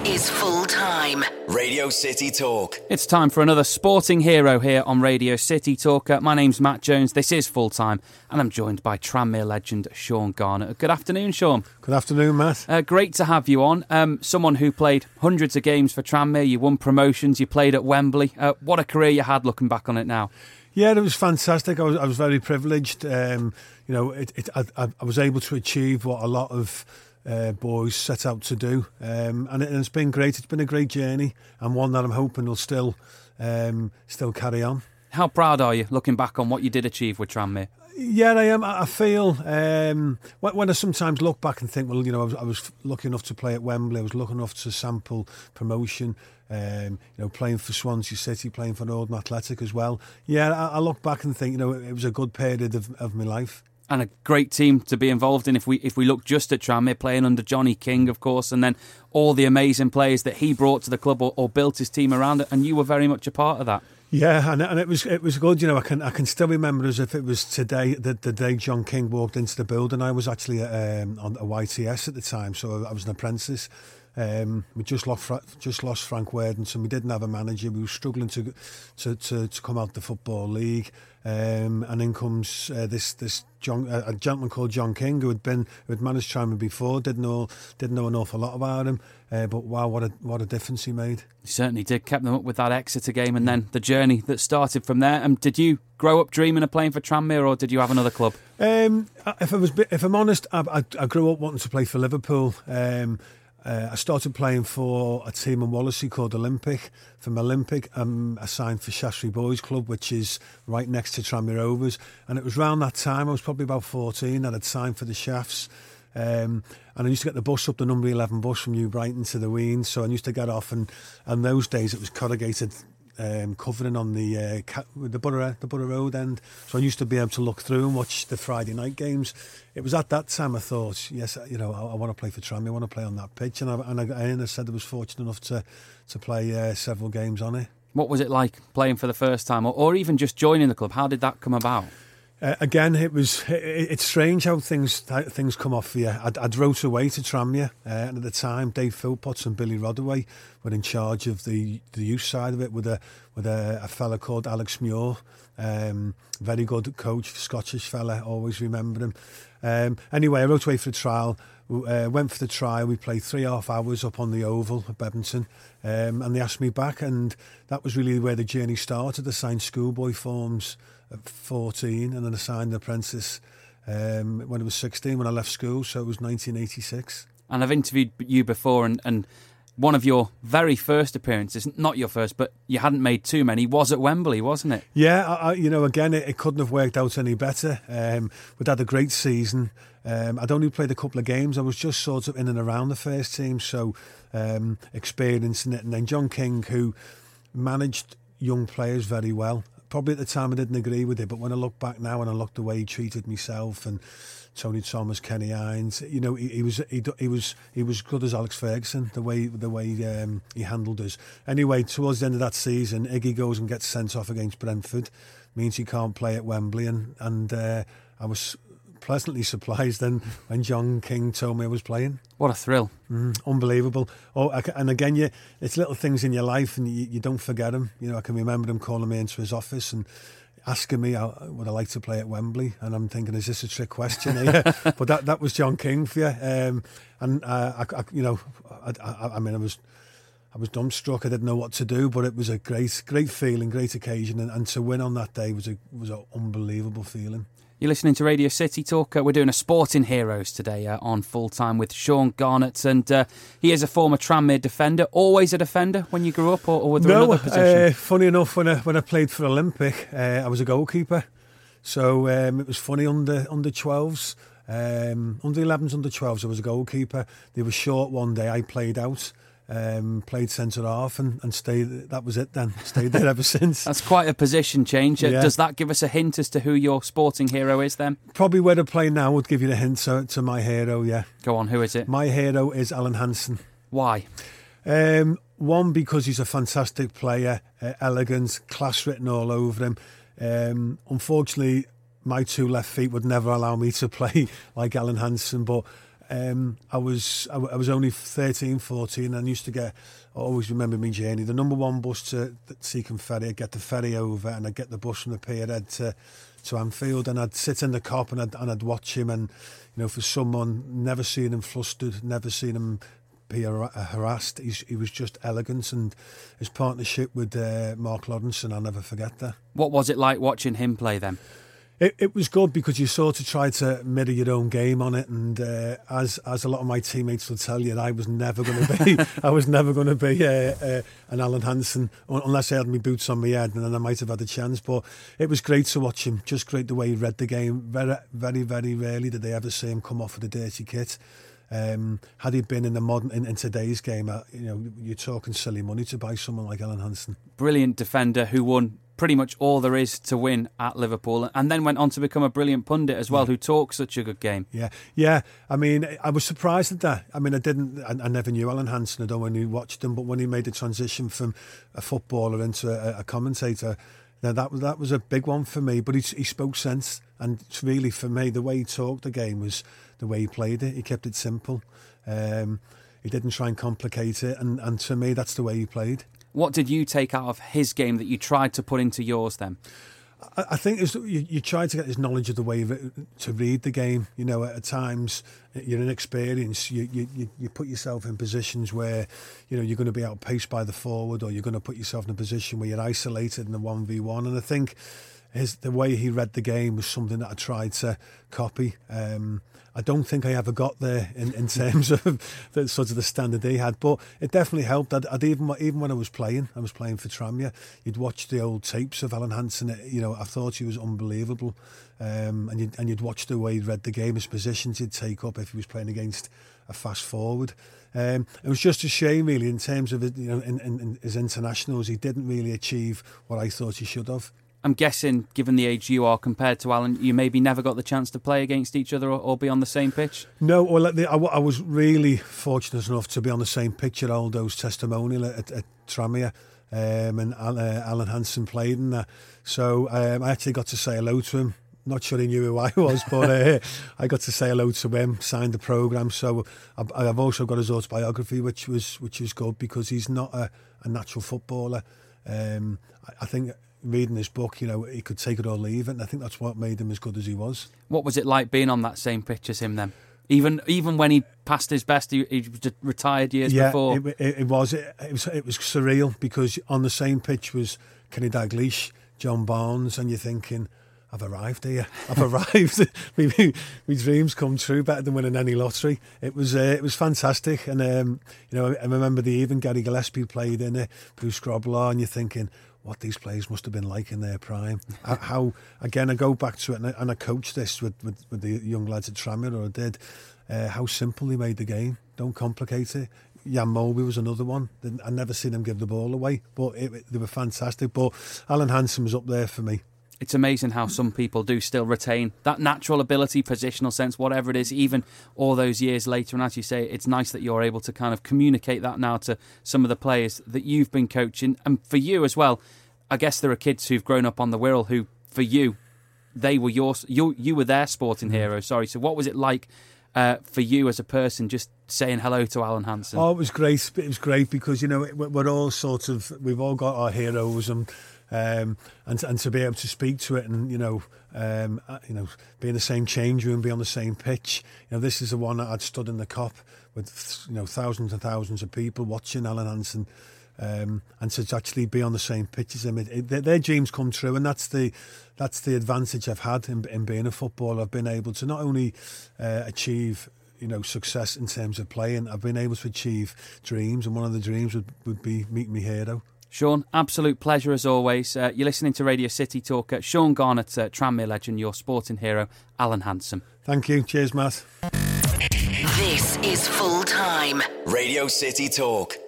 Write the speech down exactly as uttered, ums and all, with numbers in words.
is full time. Radio City Talk. It's time for another sporting hero here on Radio City Talk. Uh, my name's Matt Jones. This is Full Time, and I'm joined by Tranmere legend Sean Garnett. Good afternoon, Sean. Good afternoon, Matt. Uh, great to have you on. Um, someone who played hundreds of games for Tranmere. You won promotions. You played at Wembley. Uh, what a career you had, looking back on it now. Yeah, it was fantastic. I was, I was very privileged. Um, you know, it, it, I, I was able to achieve what a lot of uh, boys set out to do, um, and, it, and it's been great. It's been a great journey, and one that I'm hoping will still, um, still carry on. How proud are you looking back on what you did achieve with Tranmere? Yeah, I am. I feel um, when I sometimes look back and think, well, you know, I was, I was lucky enough to play at Wembley. I was lucky enough to sample promotion. Um, you know, playing for Swansea City, playing for Oldham Athletic as well. Yeah, I, I look back and think, you know, it, it was a good period of, of my life. And a great team to be involved in. If we if we look just at Tranmere, playing under Johnny King, of course, and then all the amazing players that he brought to the club or, or built his team around it, and you were very much a part of that. Yeah, and, and it was it was good. You know, I can I can still remember as if it was today, the, the day John King walked into the building. I was actually at, um, on a Y T S at the time, so I was an apprentice. Um, we just lost just lost Frank Worthington. We didn't have a manager. We were struggling to to to, to come out the Football League. Um, and in comes uh, this this John, uh, a gentleman called John King, who had been who had managed Tranmere before. Didn't know didn't know an awful lot about him, uh, but wow, what a what a difference he made. He certainly did. Kept them up with that Exeter game, and then the journey that started from there. And um, did you grow up dreaming of playing for Tranmere, or did you have another club? Um, if I was if I'm honest, I, I, I grew up wanting to play for Liverpool. Um, Uh, I started playing for a team in Wallasey called Olympic. From Olympic, um, I signed for Shaftesbury Boys Club, which is right next to Tranmere Rovers. And it was around that time, I was probably about fourteen, that I'd signed for the Shafts. Um, and I used to get the bus up, the number eleven bus from New Brighton to the Ween. So I used to get off, and, and those days it was corrugated Um, covering on the uh, the Borough the Borough Road end, so I used to be able to look through and watch the Friday night games. It was at that time I thought, yes, you know, I, I want to play for Tranmere, I want to play on that pitch, and I, and I, and I said I was fortunate enough to to play uh, several games on it. What was it like playing for the first time, or, or even just joining the club? How did that come about? Uh, again, it was. It, it's strange how things how things come off for you. I'd, I'd wrote away to Tranmere, uh, and at the time, Dave Philpotts and Billy Rodaway were in charge of the, the youth side of it, with a with a, a fella called Alex Muir, um, very good coach, Scottish fella. Always remember him. Um, anyway, I wrote away for a trial. Uh, went for the trial. We played three half hours up on the Oval at Bedmonton, um, and they asked me back, and that was really where the journey started. I signed schoolboy forms at fourteen, and then I signed the apprentice um, when I was sixteen, when I left school, so it was nineteen eighty-six. And I've interviewed you before, and, and one of your very first appearances, not your first, but you hadn't made too many, was at Wembley, wasn't it? Yeah, I, you know, again, it, it couldn't have worked out any better. Um, we'd had a great season. Um, I'd only played a couple of games. I was just sort of in and around the first team, so um, experiencing it. And then John King, who managed young players very well. Probably at the time I didn't agree with it, but when I look back now and I look the way he treated myself and Tony Thomas, Kenny Hines, you know, he, he was he, he was he was good as Alex Ferguson. The way the way um, he handled us. Anyway, towards the end of that season, Iggy goes and gets sent off against Brentford, means he can't play at Wembley, and and uh, I was pleasantly surprised then when John King told me I was playing. What a thrill. Mm, unbelievable. Oh, and again, you, it's little things in your life and you, you don't forget them. You know, I can remember him calling me into his office and asking me how, would I like to play at Wembley, and I'm thinking, is this a trick question? Yeah. But that that was John King for you. Um, and uh, I, I, you know, I, I, I mean, I was I was dumbstruck. I didn't know what to do, but it was a great, great feeling, great occasion, and, and to win on that day was a was an unbelievable feeling. You're listening to Radio City Talk. Uh, we're doing a Sporting Heroes today uh, on Full Time with Sean Garnett, and uh, he is a former Tranmere defender. Always a defender when you grew up, or, or was there no, another position? Uh, funny enough, when I when I played for Olympic, uh, I was a goalkeeper. So um, it was funny under under twelves, um, under elevens, under twelves. I was a goalkeeper. They were short one day. I played out. Um, played centre half and, and stayed. That was it then. Stayed there ever since. That's quite a position change. Yeah. Does that give us a hint as to who your sporting hero is then? Probably where I play now would give you the hint to, to my hero, yeah. Go on, who is it? My hero is Alan Hansen. Why? Um, one, because he's a fantastic player, uh, elegant, class written all over him. Um, unfortunately, my two left feet would never allow me to play like Alan Hansen, but um, I was I, I was only thirteen, fourteen, and I used to get, I always remember my journey, the number one bus to Seacombe Ferry. I'd get the ferry over and I'd get the bus from the Pierhead to, to Anfield, and I'd sit in the cop and I'd, and I'd watch him, and you know, for someone, never seen him flustered, never seen him be harassed. He's, he was just elegant, and his partnership with uh, Mark Lawrenson, I'll never forget that. What was it like watching him play then? It, it was good because you sort of tried to mirror your own game on it, and uh, as as a lot of my teammates will tell you, I was never going to be I was never going to be uh, uh, an Alan Hansen unless I had my boots on my head, and then I might have had a chance. But it was great to watch him. Just great the way he read the game. Very, very, very rarely did they ever see him come off with a dirty kit. Um, had he been in the modern in, in today's game, uh, you know, you're talking silly money to buy someone like Alan Hansen. Brilliant defender who won pretty much all there is to win at Liverpool, and then went on to become a brilliant pundit as well, yeah. who talks such a good game. Yeah, yeah. I mean, I was surprised at that. I mean, I didn't, I, I never knew Alan Hansen. I don't when you watched him, but when he made the transition from a footballer into a, a commentator, now that was that was a big one for me. But he, he spoke sense, and it's really for me the way he talked the game was the way he played it. He kept it simple. Um, he didn't try and complicate it, and, and to me, that's the way he played. What did you take out of his game that you tried to put into yours then? I, I think it's, you, you try to get his knowledge of the way to read the game. You know, at times you're inexperienced. You, you, you put yourself in positions where, you know, you're going to be outpaced by the forward, or you're going to put yourself in a position where you're isolated in a one v one. And I think his, the way he read the game was something that I tried to copy. Um, I don't think I ever got there in, in terms of the sort of the standard he had, but it definitely helped. I'd, I'd even even when I was playing, I was playing for Tranmere. You'd watch the old tapes of Alan Hansen. You know, I thought he was unbelievable, um, and you'd and you'd watch the way he read the game, his positions he'd take up if he was playing against a fast forward. Um, it was just a shame, really, in terms of you know in, in, in his internationals, he didn't really achieve what I thought he should have. I'm guessing, given the age you are compared to Alan, you maybe never got the chance to play against each other or, or be on the same pitch? No, well, I, I was really fortunate enough to be on the same pitch at Aldo's testimonial at, at Tranmere, um, and uh, Alan Hansen played in that. So um, I actually got to say hello to him. Not sure he knew who I was, but uh, I got to say hello to him, signed the programme. So I've, I've also got his autobiography, which was which was good because he's not a, a natural footballer. Um, I, I think... reading his book, you know, he could take it or leave it, and I think that's what made him as good as he was. What was it like being on that same pitch as him then? Even even when he passed his best, he, he retired years yeah, before. Yeah, it, it, it was. It, it was. It was surreal because on the same pitch was Kenny Dalglish, John Barnes, and you're thinking, I've arrived here. I've arrived. my, my dreams come true, better than winning any lottery. It was uh, it was fantastic, and um, you know, I remember the even Gary Gillespie played in it, Bruce Grobbelaar, and you're thinking, what these players must have been like in their prime. How, again, I go back to it, and I, and I coached this with, with, with the young lads at Tranmere, or I did, uh, how simple they made the game. Don't complicate it. Jan Moby was another one. I never seen him give the ball away, but it, they were fantastic. But Alan Hansen was up there for me. It's amazing how some people do still retain that natural ability, positional sense, whatever it is, even all those years later. And as you say, it's nice that you're able to kind of communicate that now to some of the players that you've been coaching. And for you as well, I guess there are kids who've grown up on the Wirral who, for you, they were your, you, you were their sporting hero. Sorry. So what was it like uh, for you as a person just saying hello to Alan Hansen? Oh, it was great. It was great because, you know, we're all sort of, we've all got our heroes, and Um, and and to be able to speak to it, and you know, um, you know, be in the same change room, be on the same pitch. You know, this is the one that I'd stood in the cop with, you know, thousands and thousands of people watching Alan Hansen, um, and to actually be on the same pitch as him. It, it, their, their dreams come true, and that's the that's the advantage I've had in, in being a footballer. I've been able to not only uh, achieve, you know, success in terms of playing, I've been able to achieve dreams, and one of the dreams would, would be meet me hero. Sean, absolute pleasure as always. Uh, you're listening to Radio City Talk. Uh, Sean Garnett, uh, Tranmere legend, your sporting hero, Alan Hansen. Thank you. Cheers, Matt. This is Full Time. Radio City Talk.